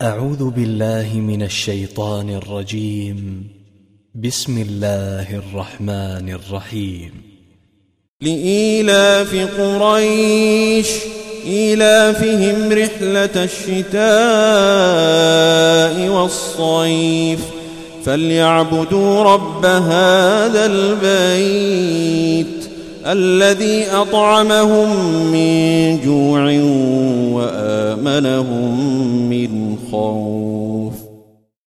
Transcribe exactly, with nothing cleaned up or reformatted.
أعوذ بالله من الشيطان الرجيم. بسم الله الرحمن الرحيم. لإيلاف قريش إيلافهم رحلة الشتاء والصيف فليعبدوا رب هذا البيت الذي أطعمهم من جوع وآمنهم من خوف.